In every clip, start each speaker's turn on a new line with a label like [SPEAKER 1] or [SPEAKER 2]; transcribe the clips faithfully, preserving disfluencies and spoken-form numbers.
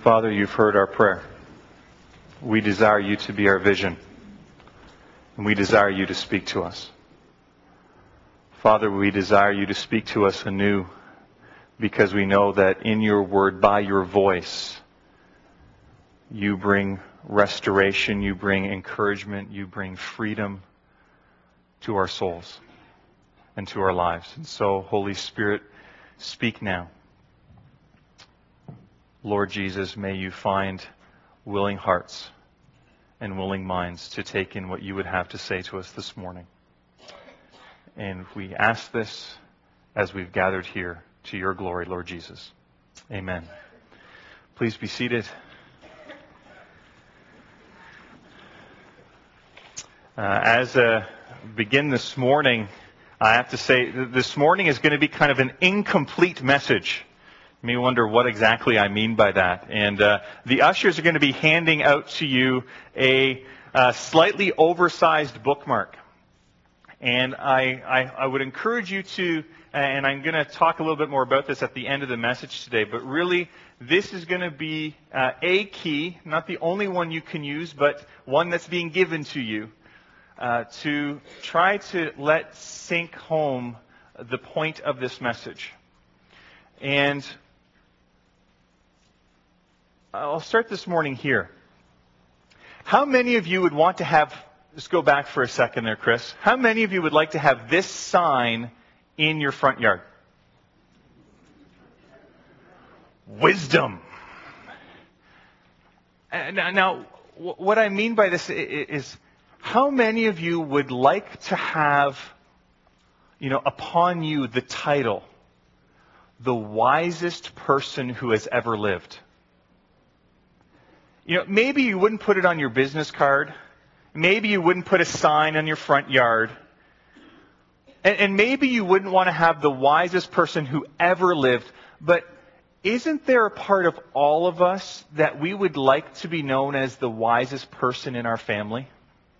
[SPEAKER 1] Father, you've heard our prayer. We desire you to be our vision, and we desire you to speak to us. Father, we desire you to speak to us anew, because we know that in your word, by your voice, you bring restoration, you bring encouragement, you bring freedom to our souls and to our lives. And so, Holy Spirit, speak now. Lord Jesus, may you find willing hearts and willing minds to take in what you would have to say to us this morning. And we ask this as we've gathered here to your glory, Lord Jesus. Amen. Please be seated. Uh, as I begin this morning, I have to say th- this morning is going to be kind of an incomplete message. You may wonder what exactly I mean by that. And uh, the ushers are going to be handing out to you a uh, slightly oversized bookmark. And I, I, I would encourage you to, and I'm going to talk a little bit more about this at the end of the message today, but really this is going to be uh, a key, not the only one you can use, but one that's being given to you uh, to try to let sink home the point of this message. And I'll start this morning here. How many of you would want to have, let's go back for a second there, Chris. How many of you would like to have this sign in your front yard? Wisdom. Now, now what I mean by this is, how many of you would like to have, you know, upon you the title, the wisest person who has ever lived? You know, maybe you wouldn't put it on your business card. Maybe you wouldn't put a sign on your front yard. And, and maybe you wouldn't want to have the wisest person who ever lived. But isn't there a part of all of us that we would like to be known as the wisest person in our family?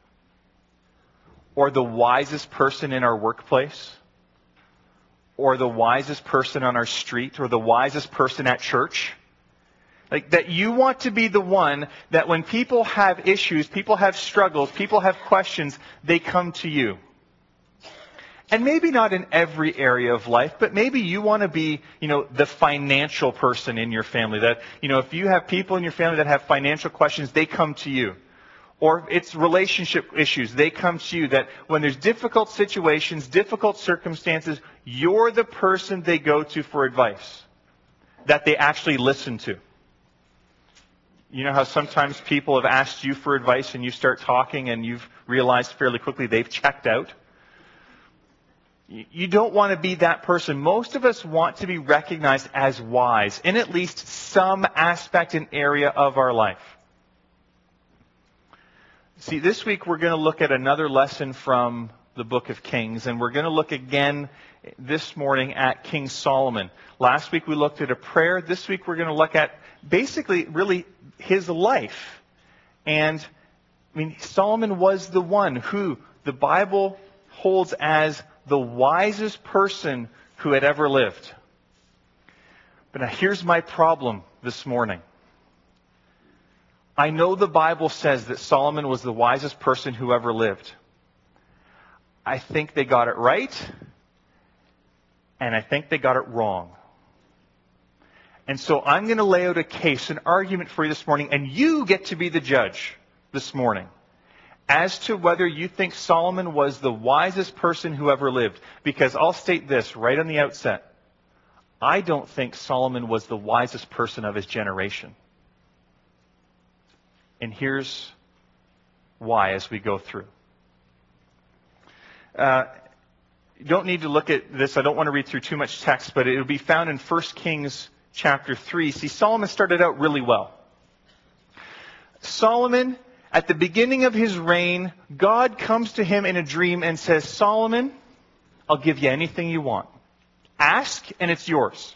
[SPEAKER 1] Or the wisest person in our workplace? Or the wisest person on our street? Or the wisest person at church? Like that you want to be the one that when people have issues, people have struggles, people have questions, they come to you. And maybe not in every area of life, but maybe you want to be, you know, the financial person in your family. That, you know, if you have people in your family that have financial questions, they come to you. Or it's relationship issues, they come to you. That when there's difficult situations, difficult circumstances, you're the person they go to for advice. That they actually listen to. You know how sometimes people have asked you for advice and you start talking and you've realized fairly quickly they've checked out? You don't want to be that person. Most of us want to be recognized as wise in at least some aspect and area of our life. See, this week we're going to look at another lesson from the book of Kings, and we're going to look again this morning at King Solomon. Last week we looked at a prayer. This week we're going to look at basically really his life. And I mean, Solomon was the one who the Bible holds as the wisest person who had ever lived. But now here's my problem this morning. I know the Bible says that Solomon was the wisest person who ever lived. I think they got it right, and I think they got it wrong. And so I'm going to lay out a case, an argument for you this morning, and you get to be the judge this morning as to whether you think Solomon was the wisest person who ever lived. Because I'll state this right on the outset. I don't think Solomon was the wisest person of his generation. And here's why as we go through. Uh, you don't need to look at this. I don't want to read through too much text, but it will be found in First Kings chapter three. See, Solomon started out really well. Solomon, at the beginning of his reign, God comes to him in a dream and says, Solomon, I'll give you anything you want. Ask and it's yours.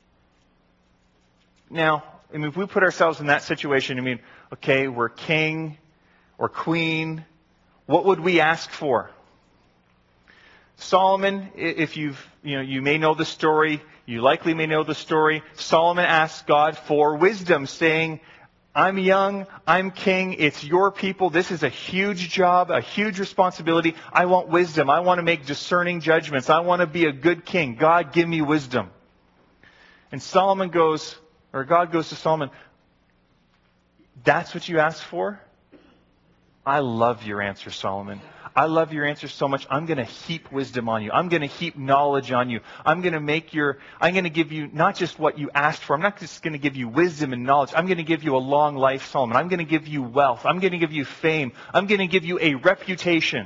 [SPEAKER 1] Now, I mean, if we put ourselves in that situation, I mean, okay, we're king or queen. What would we ask for? Solomon, if you've, you know, you may know the story, you likely may know the story. Solomon asked God for wisdom, saying, I'm young, I'm king, it's your people, this is a huge job, a huge responsibility. I want wisdom. I want to make discerning judgments. I want to be a good king. God, give me wisdom. And Solomon goes, or God goes to Solomon, that's what you asked for? I love your answer, Solomon. I love your answer so much. I'm going to heap wisdom on you. I'm going to heap knowledge on you. I'm going to make your, I'm going to give you not just what you asked for. I'm not just going to give you wisdom and knowledge. I'm going to give you a long life, Solomon. I'm going to give you wealth. I'm going to give you fame. I'm going to give you a reputation.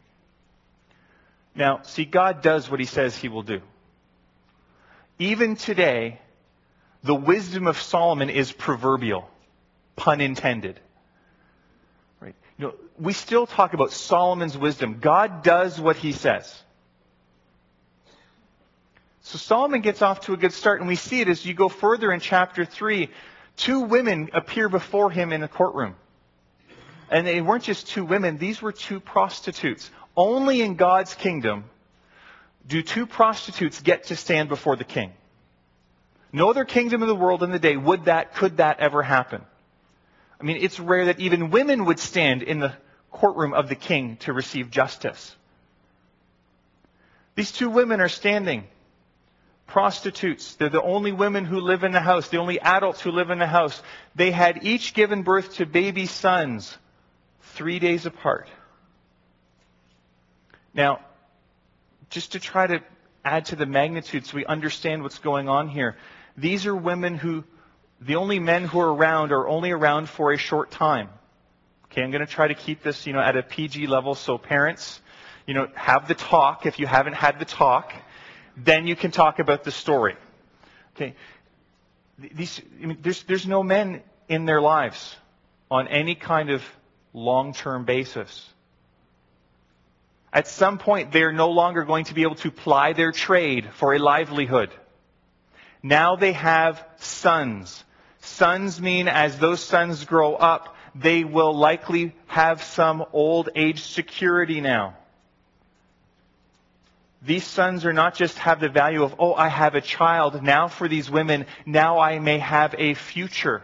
[SPEAKER 1] Now, see, God does what he says he will do. Even today, the wisdom of Solomon is proverbial. Pun intended. Right? You know, we still talk about Solomon's wisdom. God does what he says. So Solomon gets off to a good start, and we see it as you go further in chapter three. Two women appear before him in a courtroom. And they weren't just two women, these were two prostitutes. Only in God's kingdom do two prostitutes get to stand before the king. No other kingdom in the world in the day would that, could that ever happen. I mean, it's rare that even women would stand in the courtroom of the king to receive justice. These two women are standing. Prostitutes. They're the only women who live in the house, the only adults who live in the house. They had each given birth to baby sons three days apart. Now, just to try to add to the magnitude so we understand what's going on here, these are women who, the only men who are around are only around for a short time. Okay, I'm going to try to keep this, you know, at a P G level. So parents, you know, have the talk. If you haven't had the talk, then you can talk about the story. Okay, these, I mean, there's there's no men in their lives on any kind of long-term basis. At some point, they're no longer going to be able to ply their trade for a livelihood. Now they have sons. Sons mean as those sons grow up, they will likely have some old age security now. These sons are not just have the value of, oh, I have a child. Now for these women, now I may have a future.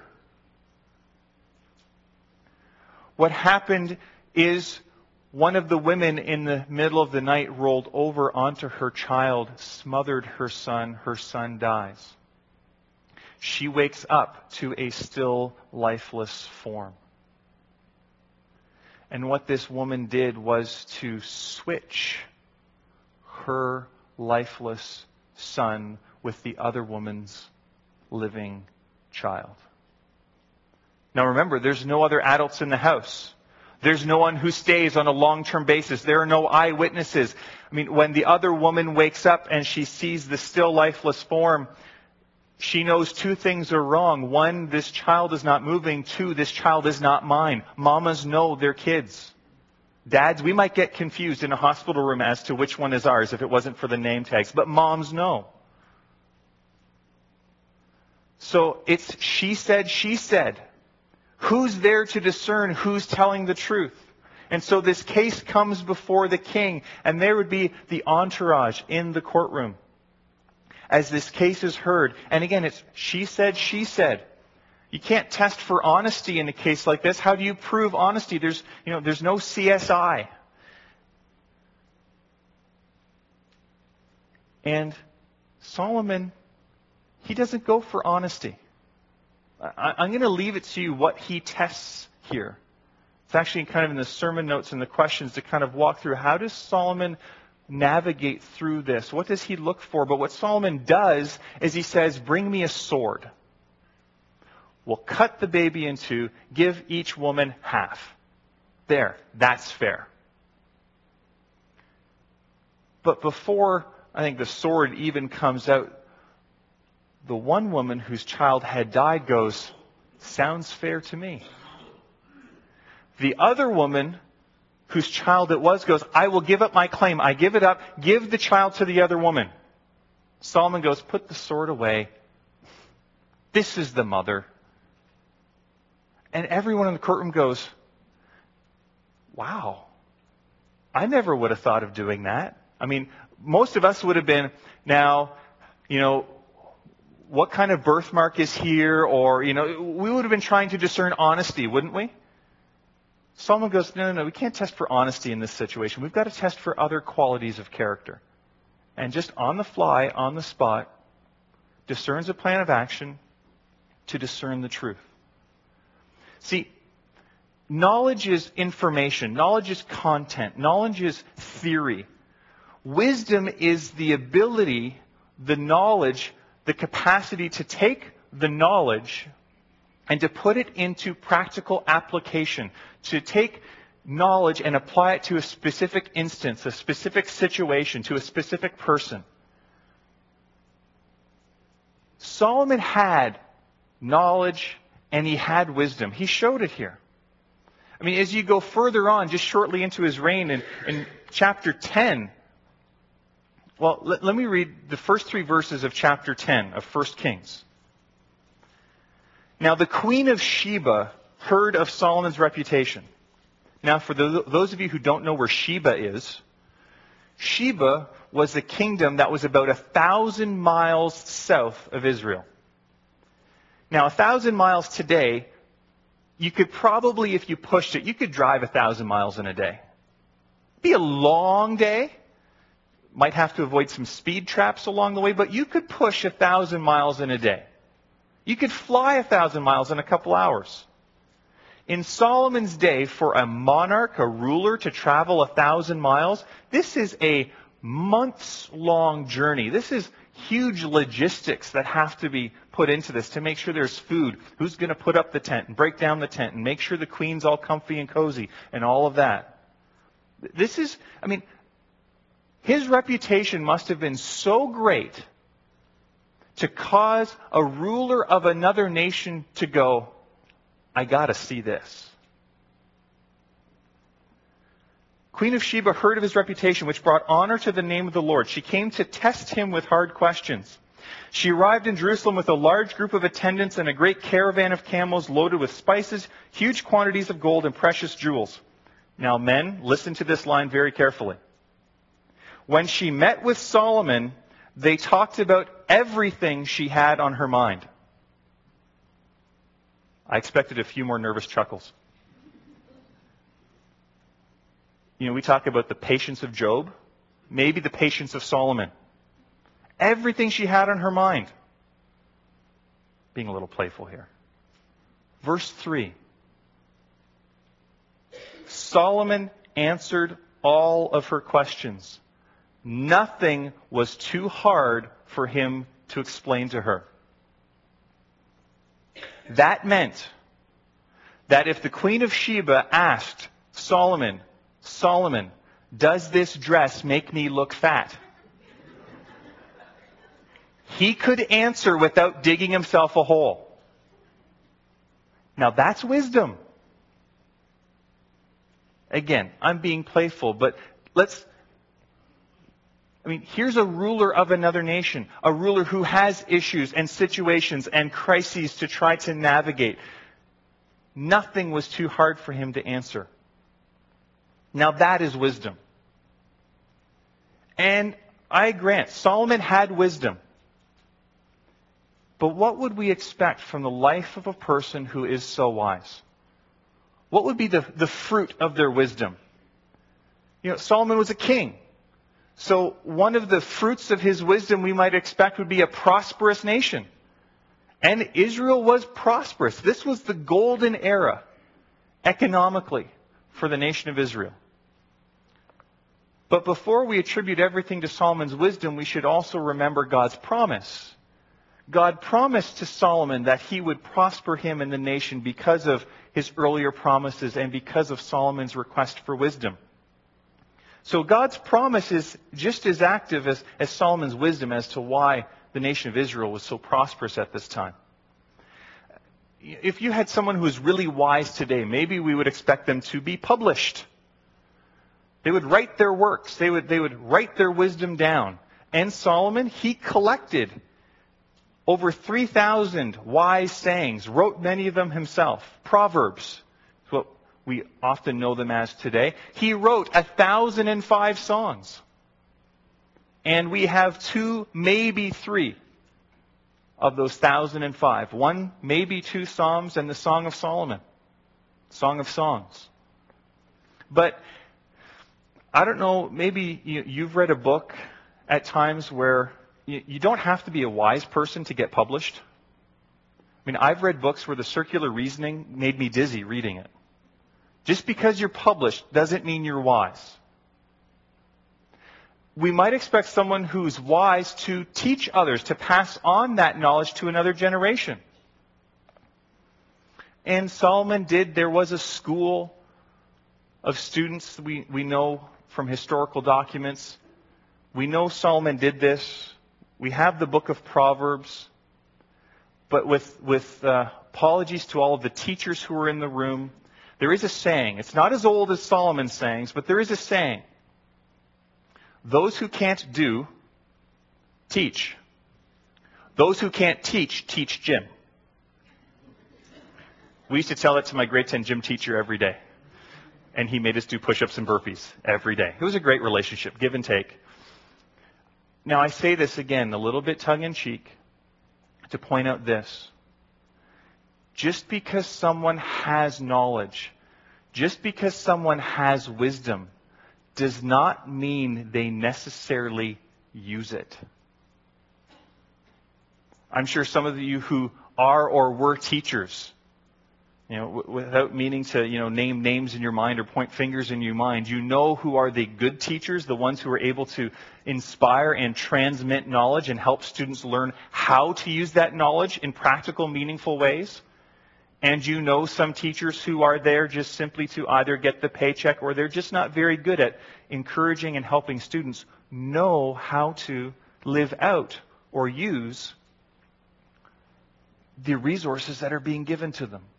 [SPEAKER 1] What happened is one of the women in the middle of the night rolled over onto her child, smothered her son. Her son dies. She wakes up to a still lifeless form. And what this woman did was to switch her lifeless son with the other woman's living child. Now remember, there's no other adults in the house. There's no one who stays on a long-term basis. There are no eyewitnesses. I mean, when the other woman wakes up and she sees the still lifeless form, she knows two things are wrong. One, this child is not moving. Two, this child is not mine. Mamas know their kids. Dads, we might get confused in a hospital room as to which one is ours if it wasn't for the name tags. But moms know. So it's she said, she said. Who's there to discern who's telling the truth? And so this case comes before the king, and there would be the entourage in the courtroom as this case is heard. And again, it's she said, she said. You can't test for honesty in a case like this. How do you prove honesty? There's, you know, there's no C S I. And Solomon, he doesn't go for honesty. I, I'm going to leave it to you what he tests here. It's actually kind of in the sermon notes and the questions to kind of walk through. How does Solomon navigate through this? What does he look for? But what Solomon does is he says, bring me a sword. We'll cut the baby in two, give each woman half. There, that's fair. But before, I think, the sword even comes out, the one woman whose child had died goes, sounds fair to me. The other woman whose child it was goes, I will give up my claim. I give it up. Give the child to the other woman. Solomon goes, put the sword away. This is the mother. And everyone in the courtroom goes, wow, I never would have thought of doing that. I mean, most of us would have been, now, you know, what kind of birthmark is here? Or, you know, we would have been trying to discern honesty, wouldn't we? Solomon goes, no, no, no, we can't test for honesty in this situation. We've got to test for other qualities of character. And just on the fly, on the spot, discerns a plan of action to discern the truth. See, knowledge is information. Knowledge is content. Knowledge is theory. Wisdom is the ability, the knowledge, the capacity to take the knowledge and to put it into practical application, to take knowledge and apply it to a specific instance, a specific situation, to a specific person. Solomon had knowledge and he had wisdom. He showed it here. I mean, as you go further on, just shortly into his reign in, in chapter ten, well, let, let me read the first three verses of chapter ten of First Kings. Now, the queen of Sheba heard of Solomon's reputation. Now, for the, those of you who don't know where Sheba is, Sheba was a kingdom that was about a thousand miles south of Israel. Now, a thousand miles today, you could probably, if you pushed it, you could drive a thousand miles in a day. It'd be a long day. Might have to avoid some speed traps along the way, but you could push a thousand miles in a day. You could fly a thousand miles in a couple hours. In Solomon's day, for a monarch, a ruler, to travel a thousand miles, this is a months-long journey. This is huge logistics that have to be put into this to make sure there's food. Who's going to put up the tent and break down the tent and make sure the queen's all comfy and cozy and all of that. This is, I mean, his reputation must have been so great to cause a ruler of another nation to go, I got to see this. Queen of Sheba heard of his reputation, which brought honor to the name of the Lord. She came to test him with hard questions. She arrived in Jerusalem with a large group of attendants and a great caravan of camels loaded with spices, huge quantities of gold, and precious jewels. Now, men, listen to this line very carefully. When she met with Solomon, they talked about everything she had on her mind. I expected a few more nervous chuckles. You know, we talk about the patience of Job, maybe the patience of Solomon. Everything she had on her mind. Being a little playful here. Verse three. Solomon answered all of her questions. Nothing was too hard for him to explain to her. That meant that if the Queen of Sheba asked Solomon, Solomon, does this dress make me look fat? He could answer without digging himself a hole. Now that's wisdom. Again, I'm being playful, but let's, I mean, here's a ruler of another nation, a ruler who has issues and situations and crises to try to navigate. Nothing was too hard for him to answer. Now that is wisdom. And I grant, Solomon had wisdom. But what would we expect from the life of a person who is so wise? What would be the, the fruit of their wisdom? You know, Solomon was a king. So one of the fruits of his wisdom we might expect would be a prosperous nation. And Israel was prosperous. This was the golden era economically for the nation of Israel. But before we attribute everything to Solomon's wisdom, we should also remember God's promise. God promised to Solomon that he would prosper him and the nation because of his earlier promises and because of Solomon's request for wisdom. So God's promise is just as active as, as Solomon's wisdom as to why the nation of Israel was so prosperous at this time. If you had someone who was really wise today, maybe we would expect them to be published. They would write their works. They would, they would write their wisdom down. And Solomon, he collected over three thousand wise sayings, wrote many of them himself. Proverbs, is what we often know them as today. He wrote one thousand five songs. And we have two, maybe three of those thousand and five. One, maybe two Psalms and the Song of Solomon. Song of Songs. But I don't know, maybe you, you've read a book at times where you, you don't have to be a wise person to get published. I mean, I've read books where the circular reasoning made me dizzy reading it. Just because you're published doesn't mean you're wise. We might expect someone who's wise to teach others, to pass on that knowledge to another generation. And Solomon did. There was a school of students we, we know from historical documents. We know Solomon did this. We have the book of Proverbs. But with, with uh, apologies to all of the teachers who were in the room, there is a saying. It's not as old as Solomon's sayings, but there is a saying. Those who can't do, teach. Those who can't teach, teach Jim. We used to tell it to my grade ten gym teacher every day. And he made us do push-ups and burpees every day. It was a great relationship, give and take. Now I say this again, a little bit tongue-in-cheek, to point out this. Just because someone has knowledge, just because someone has wisdom, does not mean they necessarily use it. I'm sure some of you who are or were teachers, you know, w- without meaning to, you know, name names in your mind or point fingers in your mind, you know who are the good teachers, the ones who are able to inspire and transmit knowledge and help students learn how to use that knowledge in practical, meaningful ways. And you know some teachers who are there just simply to either get the paycheck or they're just not very good at encouraging and helping students know how to live out or use the resources that are being given to them.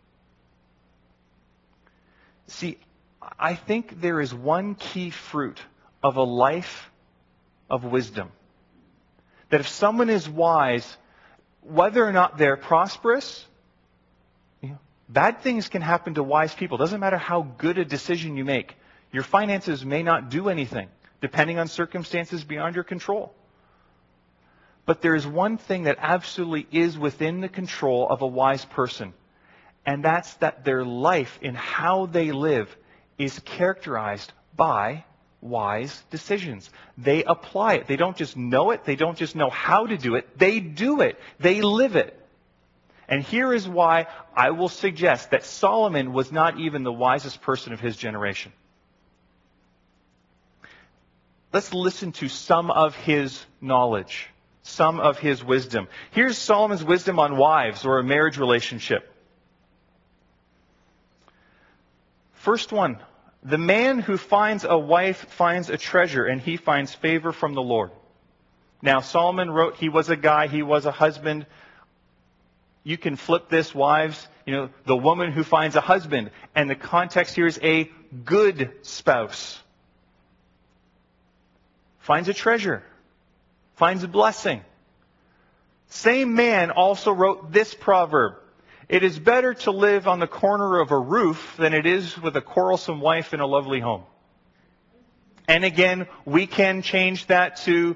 [SPEAKER 1] See, I think there is one key fruit of a life of wisdom. That if someone is wise, whether or not they're prosperous, you know, bad things can happen to wise people. It doesn't matter how good a decision you make. Your finances may not do anything, depending on circumstances beyond your control. But there is one thing that absolutely is within the control of a wise person. And that's that their life in how they live is characterized by wise decisions. They apply it. They don't just know it. They don't just know how to do it. They do it. They live it. And here is why I will suggest that Solomon was not even the wisest person of his generation. Let's listen to some of his knowledge, some of his wisdom. Here's Solomon's wisdom on wives or a marriage relationship. First one, the man who finds a wife finds a treasure, and he finds favor from the Lord. Now, Solomon wrote he was a guy, he was a husband. You can flip this, wives, you know, the woman who finds a husband. And the context here is a good spouse. Finds a treasure. Finds a blessing. Same man also wrote this proverb. It is better to live on the corner of a roof than it is with a quarrelsome wife in a lovely home. And again, we can change that to...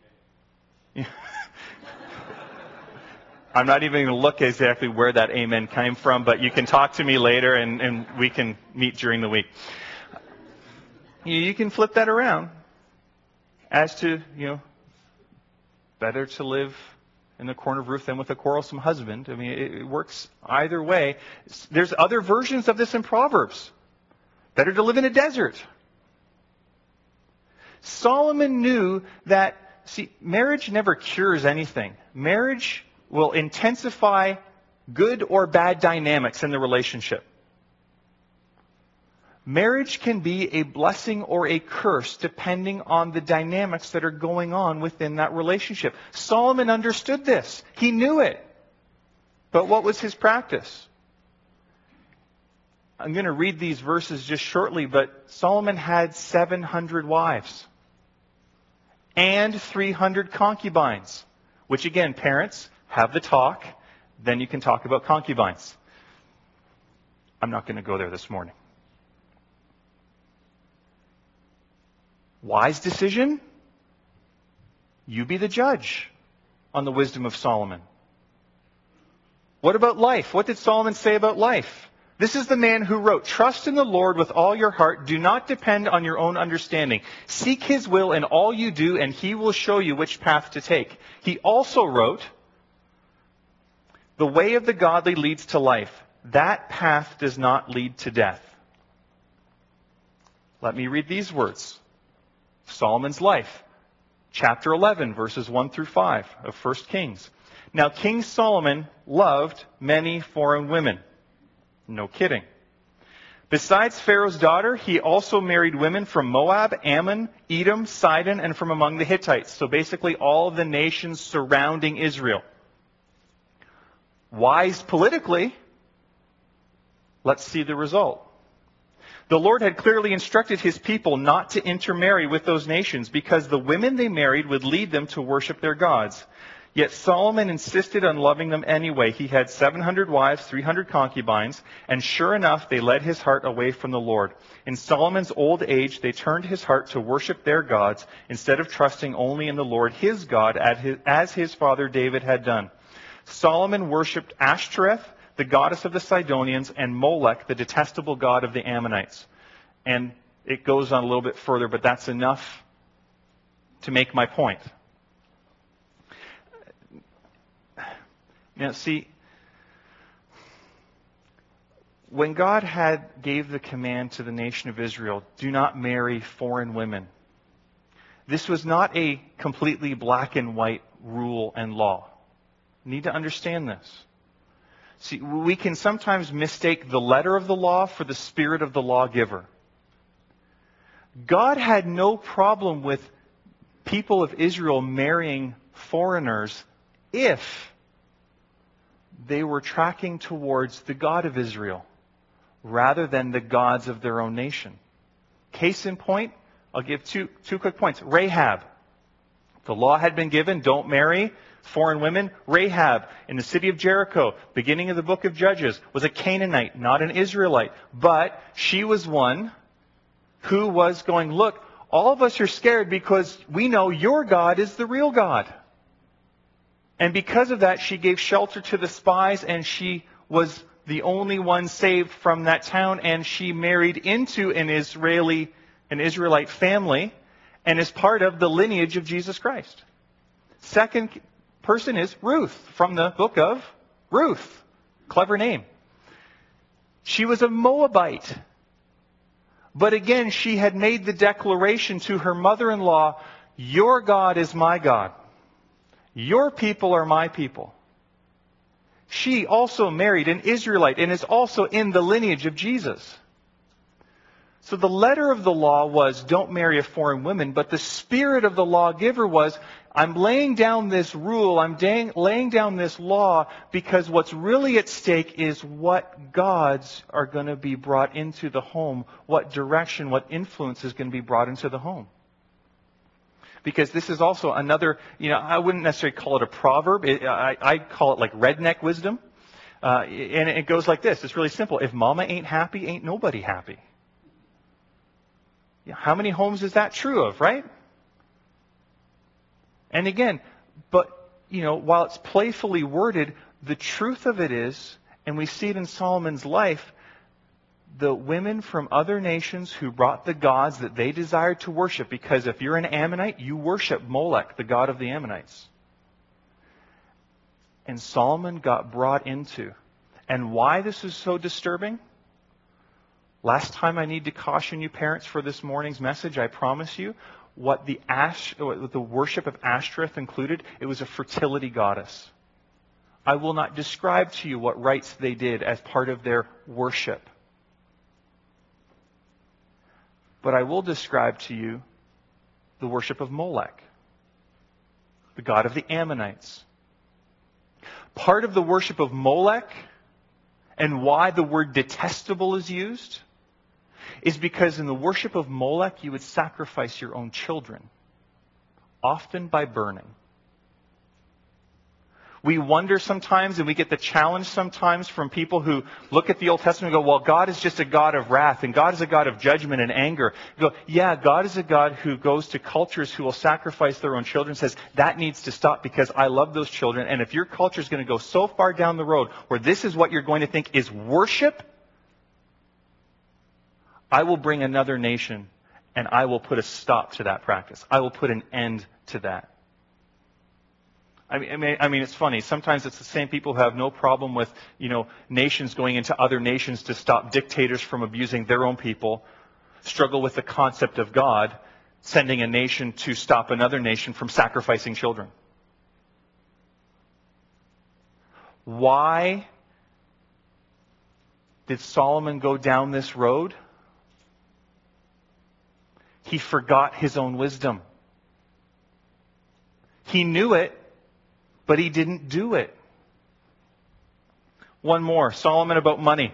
[SPEAKER 1] I'm not even going to look exactly where that amen came from, but you can talk to me later and, and we can meet during the week. You can flip that around as to, you know, better to live in the corner of roof than with a quarrelsome husband. I mean, it, it works either way. There's other versions of this in Proverbs. Better to live in a desert. Solomon knew that, see, marriage never cures anything. Marriage will intensify good or bad dynamics in the relationship. Marriage can be a blessing or a curse depending on the dynamics that are going on within that relationship. Solomon understood this. He knew it. But what was his practice? I'm going to read these verses just shortly, but Solomon had seven hundred wives and three hundred concubines, which again, parents, have the talk, then you can talk about concubines. I'm not going to go there this morning. Wise decision? You be the judge on the wisdom of Solomon. What about life? What did Solomon say about life? This is the man who wrote, "Trust in the Lord with all your heart. Do not depend on your own understanding. Seek his will in all you do, and he will show you which path to take." He also wrote, "The way of the godly leads to life. That path does not lead to death." Let me read these words. Solomon's life, chapter eleven, verses one through five of First Kings. "Now King Solomon loved many foreign women." No kidding. "Besides Pharaoh's daughter, he also married women from Moab, Ammon, Edom, Sidon, and from among the Hittites." So basically all of the nations surrounding Israel. Wise politically, let's see the result. "The Lord had clearly instructed his people not to intermarry with those nations because the women they married would lead them to worship their gods. Yet Solomon insisted on loving them anyway. He had seven hundred wives, three hundred concubines, and sure enough, they led his heart away from the Lord. In Solomon's old age, they turned his heart to worship their gods instead of trusting only in the Lord, his God, as his father David had done. Solomon worshipped Ashtoreth, the goddess of the Sidonians, and Molech, the detestable god of the Ammonites." And it goes on a little bit further, but that's enough to make my point. Now, see, when God had gave the command to the nation of Israel, "Do not marry foreign women," this was not a completely black and white rule and law. You need to understand this. See, we can sometimes mistake the letter of the law for the spirit of the lawgiver. God had no problem with people of Israel marrying foreigners if they were tracking towards the God of Israel rather than the gods of their own nation. Case in point, I'll give two, two quick points. Rahab. The law had been given, don't marry foreign women. Rahab, in the city of Jericho, beginning of the book of Judges, was a Canaanite, not an Israelite. But she was one who was going, "Look, all of us are scared because we know your God is the real God." And because of that, she gave shelter to the spies, and she was the only one saved from that town, and she married into an Israeli, an Israelite family, and is part of the lineage of Jesus Christ. Second person is Ruth, from the book of Ruth. Clever name. She was a Moabite. But again, she had made the declaration to her mother-in-law, "Your God is my God. Your people are my people." She also married an Israelite and is also in the lineage of Jesus. So the letter of the law was, don't marry a foreign woman, but the spirit of the lawgiver was, I'm laying down this rule, I'm dang, laying down this law because what's really at stake is what gods are going to be brought into the home, what direction, what influence is going to be brought into the home. Because this is also another, you know, I wouldn't necessarily call it a proverb. It, I, I call it like redneck wisdom. Uh, and it goes like this. It's really simple. If mama ain't happy, ain't nobody happy. Yeah, how many homes is that true of, right? And again, but, you know, while it's playfully worded, the truth of it is, and we see it in Solomon's life, the women from other nations who brought the gods that they desired to worship, because if you're an Ammonite, you worship Molech, the god of the Ammonites. And Solomon got brought into. And why this is so disturbing? Last time I need to caution you parents for this morning's message, I promise you, what the Ash, what the worship of Ashtoreth included, it was a fertility goddess. I will not describe to you what rites they did as part of their worship. But I will describe to you the worship of Molech, the god of the Ammonites. Part of the worship of Molech, and why the word detestable is used, is because in the worship of Molech you would sacrifice your own children, often by burning. We wonder sometimes, and we get the challenge sometimes from people who look at the Old Testament and go, well, God is just a God of wrath, and God is a God of judgment and anger. You go, yeah, God is a God who goes to cultures who will sacrifice their own children, says, that needs to stop because I love those children, and if your culture is going to go so far down the road where this is what you're going to think is worship, I will bring another nation, and I will put a stop to that practice. I will put an end to that. I mean, I mean, it's funny. Sometimes it's the same people who have no problem with, you know, nations going into other nations to stop dictators from abusing their own people, struggle with the concept of God, sending a nation to stop another nation from sacrificing children. Why did Solomon go down this road? He forgot his own wisdom. He knew it, but he didn't do it. One more, Solomon about money.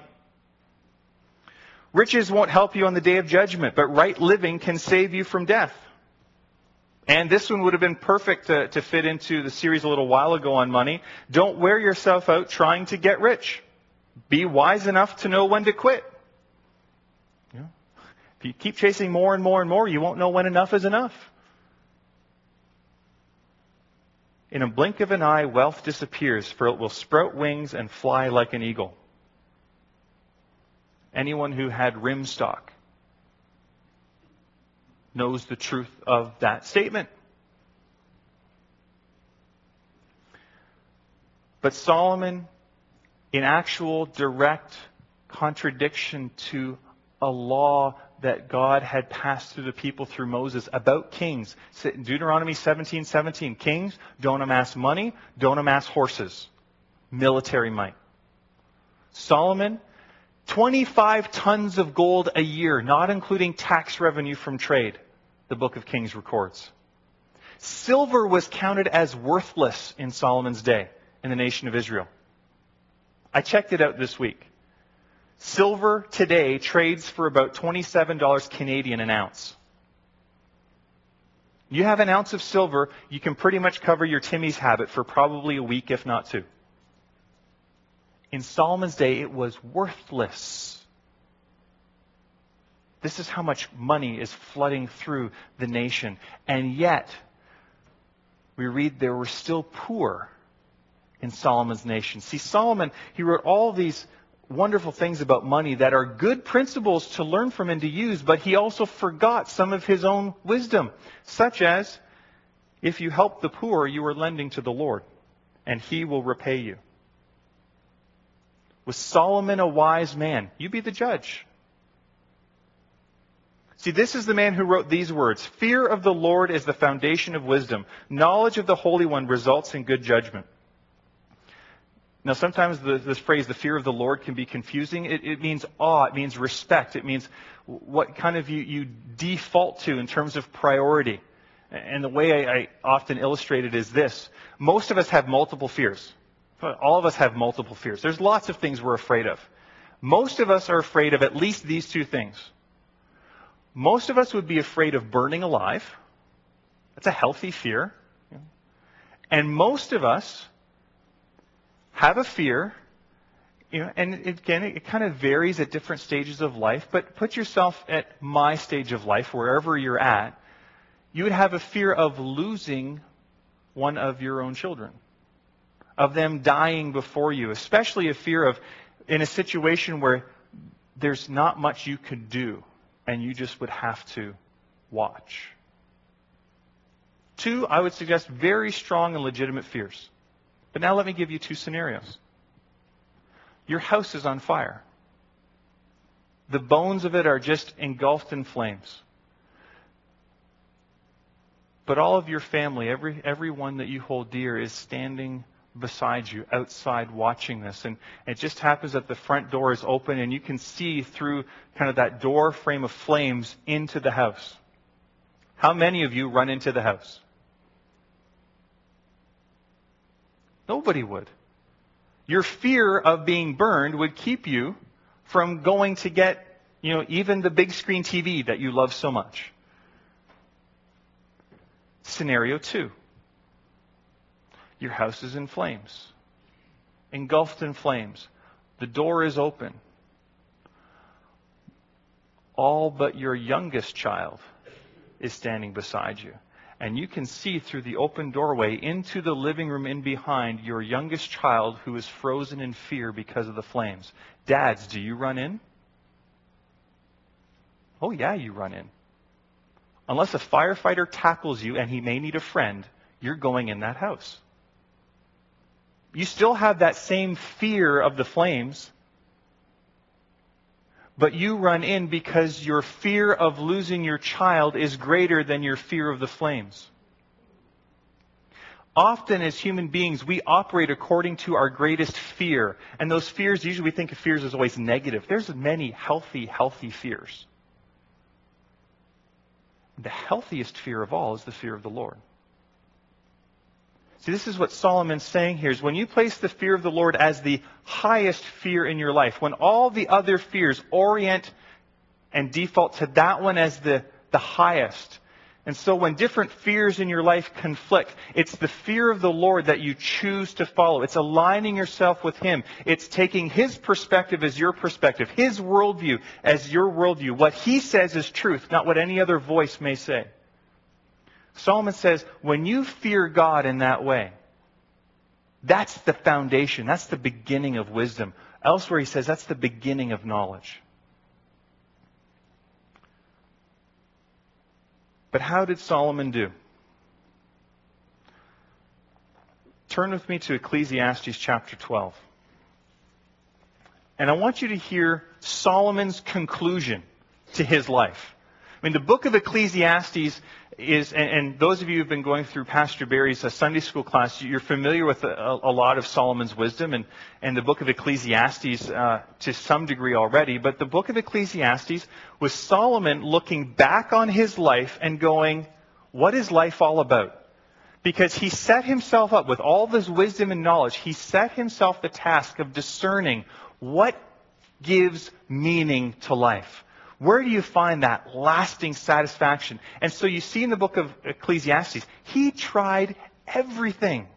[SPEAKER 1] Riches won't help you on the day of judgment, but right living can save you from death. And this one would have been perfect to, to fit into the series a little while ago on money. Don't wear yourself out trying to get rich. Be wise enough to know when to quit. Yeah. If you keep chasing more and more and more, you won't know when enough is enough. In a blink of an eye, wealth disappears, for it will sprout wings and fly like an eagle. Anyone who had rim stock knows the truth of that statement. But Solomon, in actual direct contradiction to a law that God had passed through the people through Moses about kings. Deuteronomy seventeen seventeen. Kings, don't amass money, don't amass horses. Military might. Solomon, twenty-five tons of gold a year, not including tax revenue from trade, the book of Kings records. Silver was counted as worthless in Solomon's day in the nation of Israel. I checked it out this week. Silver today trades for about twenty-seven dollars Canadian an ounce. You have an ounce of silver, you can pretty much cover your Timmy's habit for probably a week, if not two. In Solomon's day, it was worthless. This is how much money is flooding through the nation. And yet, we read there were still poor in Solomon's nation. See, Solomon, he wrote all these wonderful things about money that are good principles to learn from and to use, but he also forgot some of his own wisdom, such as, if you help the poor, you are lending to the Lord, and he will repay you. Was Solomon a wise man? You be the judge. See, this is the man who wrote these words. Fear of the Lord is the foundation of wisdom. Knowledge of the Holy One results in good judgment. Now, sometimes the, this phrase, the fear of the Lord, can be confusing. It, it means awe. It means respect. It means what kind of you, you default to in terms of priority. And the way I, I often illustrate it is this. Most of us have multiple fears. All of us have multiple fears. There's lots of things we're afraid of. Most of us are afraid of at least these two things. Most of us would be afraid of burning alive. That's a healthy fear. And most of us have a fear, you know, and it, again, it kind of varies at different stages of life, but put yourself at my stage of life, wherever you're at, you would have a fear of losing one of your own children, of them dying before you, especially a fear of, in a situation where there's not much you could do, and you just would have to watch. Two, I would suggest very strong and legitimate fears. But now let me give you two scenarios. Your house is on fire. The bones of it are just engulfed in flames. But all of your family, every everyone that you hold dear, is standing beside you, outside watching this. And it just happens that the front door is open and you can see through kind of that door frame of flames into the house. How many of you run into the house? Nobody would. Your fear of being burned would keep you from going to get, you know, even the big screen T V that you love so much. Scenario two. Your house is in flames, engulfed in flames. The door is open. All but your youngest child is standing beside you. And you can see through the open doorway into the living room in behind your youngest child who is frozen in fear because of the flames. Dads, do you run in? Oh yeah, you run in. Unless a firefighter tackles you and he may need a friend, you're going in that house. You still have that same fear of the flames, but you run in because your fear of losing your child is greater than your fear of the flames. Often as human beings, we operate according to our greatest fear. And those fears, usually we think of fears as always negative. There's many healthy, healthy fears. The healthiest fear of all is the fear of the Lord. See, this is what Solomon's saying here, is when you place the fear of the Lord as the highest fear in your life, when all the other fears orient and default to that one as the, the highest. And so when different fears in your life conflict, it's the fear of the Lord that you choose to follow. It's aligning yourself with Him. It's taking His perspective as your perspective, His worldview as your worldview. What He says is truth, not what any other voice may say. Solomon says, when you fear God in that way, that's the foundation. That's the beginning of wisdom. Elsewhere he says that's the beginning of knowledge. But how did Solomon do? Turn with me to Ecclesiastes chapter twelve. And I want you to hear Solomon's conclusion to his life. I mean, the book of Ecclesiastes is, and, and those of you who've been going through Pastor Barry's uh, Sunday school class, you're familiar with a, a lot of Solomon's wisdom and, and the book of Ecclesiastes uh, to some degree already. But the book of Ecclesiastes was Solomon looking back on his life and going, what is life all about? Because he set himself up with all this wisdom and knowledge. He set himself the task of discerning what gives meaning to life. Where do you find that lasting satisfaction? And so you see in the book of Ecclesiastes, he tried everything.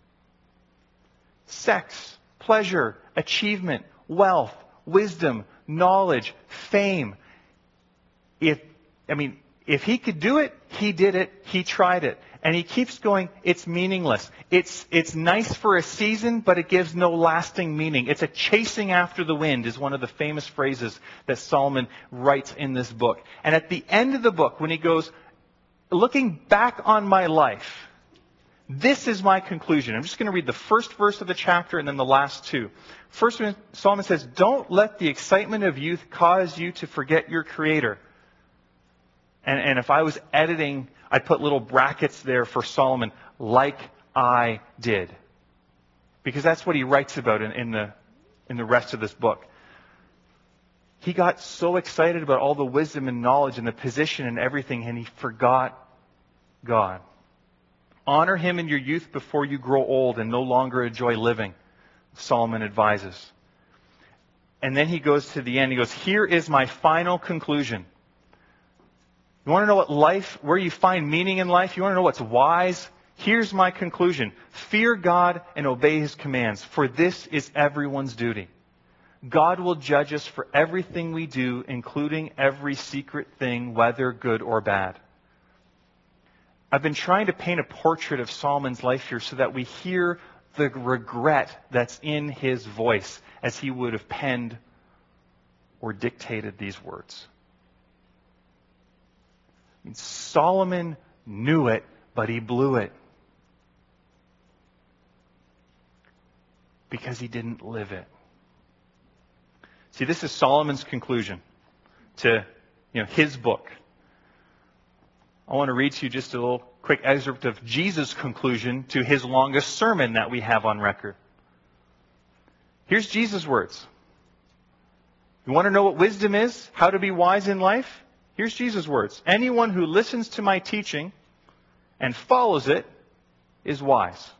[SPEAKER 1] Sex, pleasure, achievement, wealth, wisdom, knowledge, fame. If, I mean, if he could do it, he did it, he tried it. And he keeps going, it's meaningless. It's, it's nice for a season, but it gives no lasting meaning. It's a chasing after the wind is one of the famous phrases that Solomon writes in this book. And at the end of the book, when he goes, looking back on my life, this is my conclusion. I'm just going to read the first verse of the chapter and then the last two. First, Solomon says, don't let the excitement of youth cause you to forget your Creator. And, and if I was editing, I'd put little brackets there for Solomon, like I did. Because that's what he writes about in, in, the, in the rest of this book. He got so excited about all the wisdom and knowledge and the position and everything, and he forgot God. Honor Him in your youth before you grow old and no longer enjoy living, Solomon advises. And then he goes to the end. He goes, here is my final conclusion. You want to know what life, where you find meaning in life? You want to know what's wise? Here's my conclusion. Fear God and obey His commands, for this is everyone's duty. God will judge us for everything we do, including every secret thing, whether good or bad. I've been trying to paint a portrait of Solomon's life here so that we hear the regret that's in his voice as he would have penned or dictated these words. I mean, Solomon knew it, but he blew it. Because he didn't live it. See, this is Solomon's conclusion to, you know, his book. I want to read to you just a little quick excerpt of Jesus' conclusion to his longest sermon that we have on record. Here's Jesus' words. You want to know what wisdom is? How to be wise in life? Here's Jesus' words. Anyone who listens to my teaching and follows it is wise.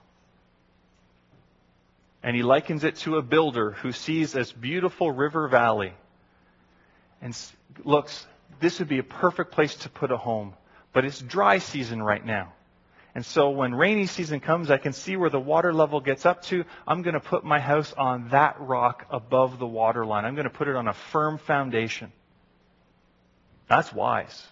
[SPEAKER 1] And he likens it to a builder who sees this beautiful river valley and looks, this would be a perfect place to put a home. But it's dry season right now. And so when rainy season comes, I can see where the water level gets up to. I'm going to put my house on that rock above the water line. I'm going to put it on a firm foundation. That's wise.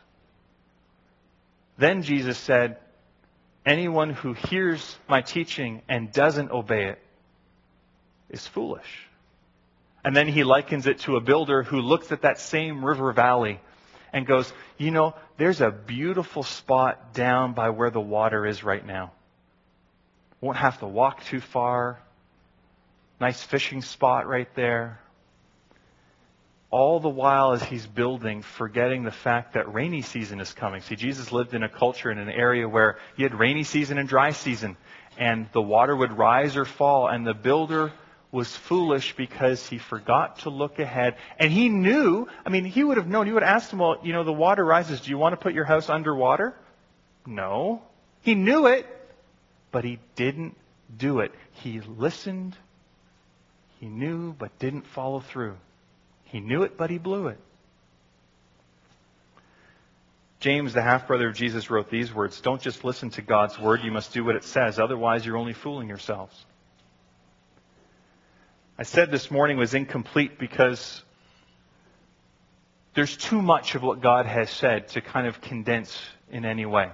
[SPEAKER 1] Then Jesus said, anyone who hears my teaching and doesn't obey it is foolish. And then he likens it to a builder who looks at that same river valley and goes, you know, there's a beautiful spot down by where the water is right now. Won't have to walk too far. Nice fishing spot right there. All the while as he's building, forgetting the fact that rainy season is coming. See, Jesus lived in a culture, in an area where you had rainy season and dry season. And the water would rise or fall. And the builder was foolish because he forgot to look ahead. And he knew, I mean, he would have known. He would have asked him, well, you know, the water rises. Do you want to put your house underwater? No. He knew it, but he didn't do it. He listened. He knew, but didn't follow through. He knew it, but he blew it. James, the half-brother of Jesus, wrote these words, don't just listen to God's word, you must do what it says. Otherwise, you're only fooling yourselves. I said this morning was incomplete because there's too much of what God has said to kind of condense in any way.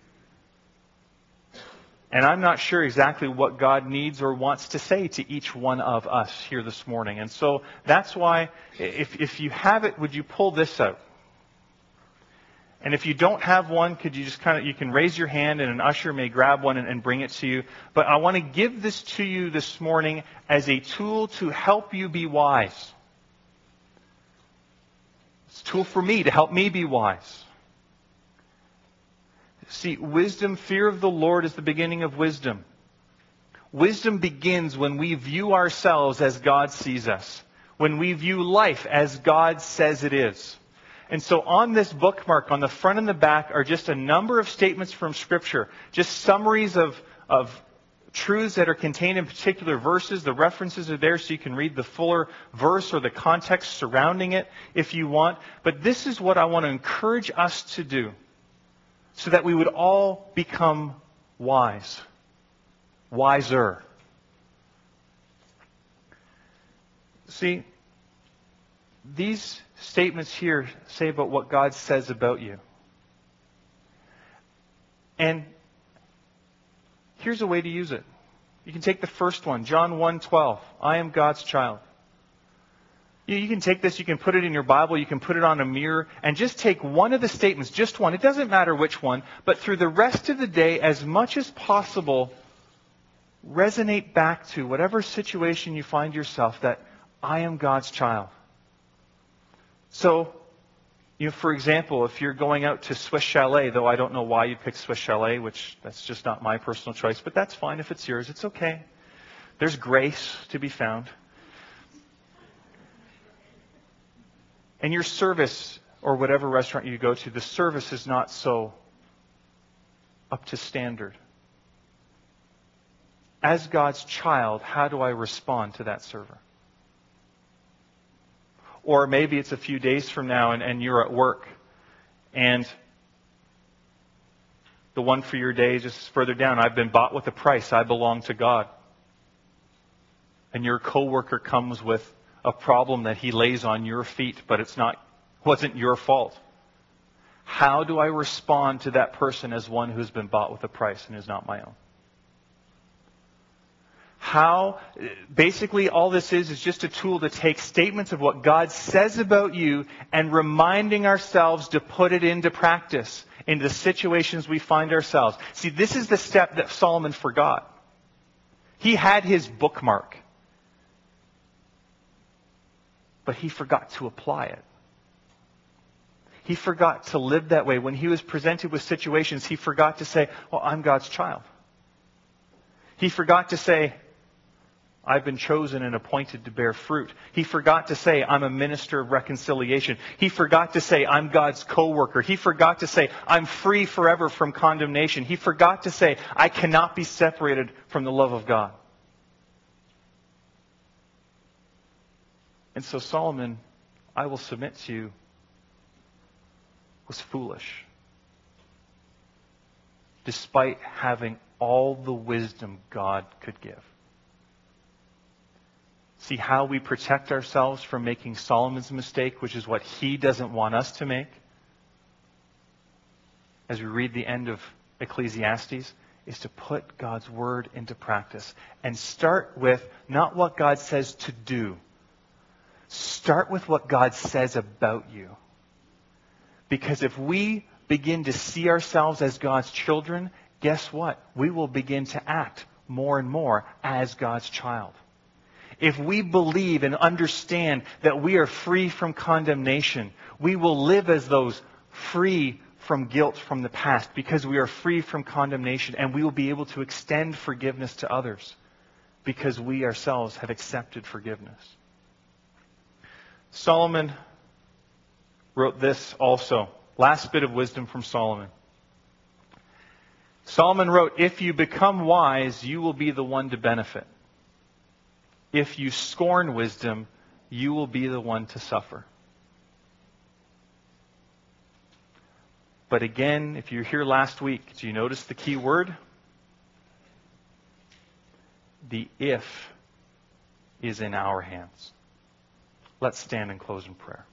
[SPEAKER 1] And I'm not sure exactly what God needs or wants to say to each one of us here this morning. And so that's why, if, if you have it, would you pull this out? And if you don't have one, could you just kind of, you can raise your hand and an usher may grab one and, and bring it to you. But I want to give this to you this morning as a tool to help you be wise. It's a tool for me to help me be wise. See, wisdom, fear of the Lord is the beginning of wisdom. Wisdom begins when we view ourselves as God sees us. When we view life as God says it is. And so on this bookmark, on the front and the back, are just a number of statements from Scripture. Just summaries of, of truths that are contained in particular verses. The references are there so you can read the fuller verse or the context surrounding it if you want. But this is what I want to encourage us to do so that we would all become wise. Wiser. See, these statements here say about what God says about you. And here's a way to use it. You can take the first one, John one twelve. I am God's child. You, you can take this, you can put it in your Bible, you can put it on a mirror, and just take one of the statements, just one. It doesn't matter which one, but through the rest of the day, as much as possible, resonate back to whatever situation you find yourself that I am God's child. So, you know, for example, if you're going out to Swiss Chalet, though I don't know why you picked Swiss Chalet, which that's just not my personal choice, but that's fine if it's yours. It's okay. There's grace to be found. And your service, or whatever restaurant you go to, the service is not so up to standard. As God's child, how do I respond to that server? Or maybe it's a few days from now and, and you're at work and the one for your day is just further down. I've been bought with a price. I belong to God. And your coworker comes with a problem that he lays on your feet, but it's not, wasn't your fault. How do I respond to that person as one who's been bought with a price and is not my own? How, basically all this is is just a tool to take statements of what God says about you and reminding ourselves to put it into practice, into the situations we find ourselves. See, this is the step that Solomon forgot. He had his bookmark, but he forgot to apply it. He forgot to live that way. When he was presented with situations, he forgot to say, well, I'm God's child. He forgot to say, I've been chosen and appointed to bear fruit. He forgot to say, I'm a minister of reconciliation. He forgot to say, I'm God's co-worker. He forgot to say, I'm free forever from condemnation. He forgot to say, I cannot be separated from the love of God. And so Solomon, I will submit to you, was foolish. despite having all the wisdom God could give. See how we protect ourselves from making Solomon's mistake, which is what he doesn't want us to make, as we read the end of Ecclesiastes, is to put God's word into practice. And start with not what God says to do. Start with what God says about you. Because if we begin to see ourselves as God's children, guess what? We will begin to act more and more as God's child. If we believe and understand that we are free from condemnation, we will live as those free from guilt from the past because we are free from condemnation, and we will be able to extend forgiveness to others because we ourselves have accepted forgiveness. Solomon wrote this also. Last bit of wisdom from Solomon. Solomon wrote, "If you become wise, you will be the one to benefit. If you scorn wisdom, you will be the one to suffer." But again, if you were here last week, do you notice the key word? The if is in our hands. Let's stand and close in prayer.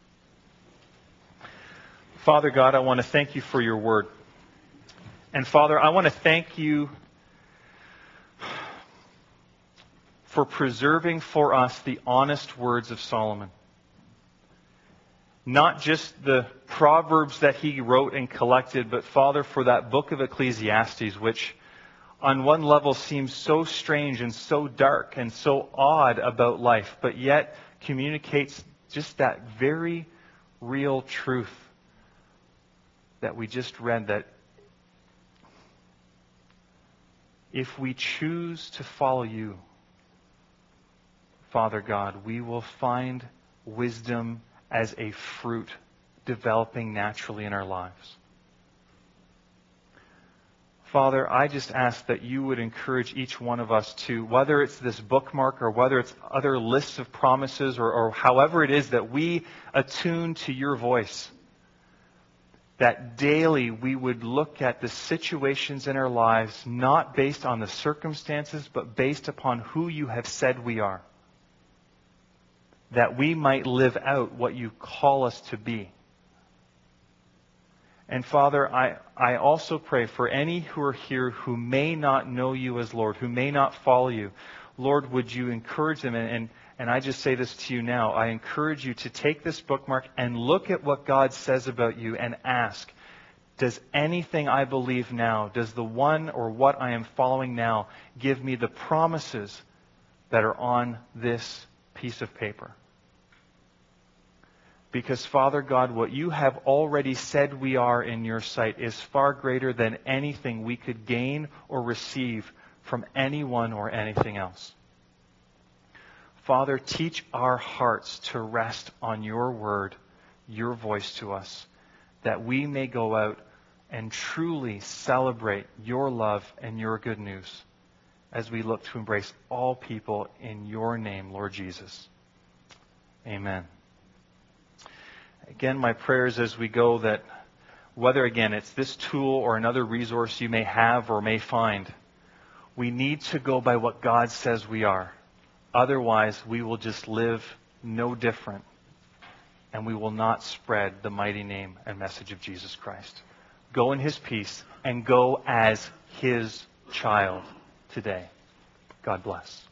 [SPEAKER 1] Father God, I want to thank you for your word. And Father, I want to thank you for preserving for us the honest words of Solomon. Not just the proverbs that he wrote and collected, but Father, for that book of Ecclesiastes, which on one level seems so strange and so dark and so odd about life, but yet communicates just that very real truth that we just read, that if we choose to follow you, Father God, we will find wisdom as a fruit developing naturally in our lives. Father, I just ask that you would encourage each one of us to, whether it's this bookmark or whether it's other lists of promises or, or however it is that we attune to your voice, that daily we would look at the situations in our lives not based on the circumstances, but based upon who you have said we are, that we might live out what you call us to be. And Father, I, I also pray for any who are here who may not know you as Lord, who may not follow you. Lord, would you encourage them? And, and, and I just say this to you now. I encourage you to take this bookmark and look at what God says about you and ask, does anything I believe now, does the one or what I am following now give me the promises that are on this piece of paper? Because, Father God, what you have already said we are in your sight is far greater than anything we could gain or receive from anyone or anything else. Father, teach our hearts to rest on your word, your voice to us, that we may go out and truly celebrate your love and your good news as we look to embrace all people in your name, Lord Jesus. Amen. Again, my prayers as we go that whether, again, it's this tool or another resource you may have or may find, we need to go by what God says we are. Otherwise, we will just live no different, and we will not spread the mighty name and message of Jesus Christ. Go in his peace and go as his child today. God bless.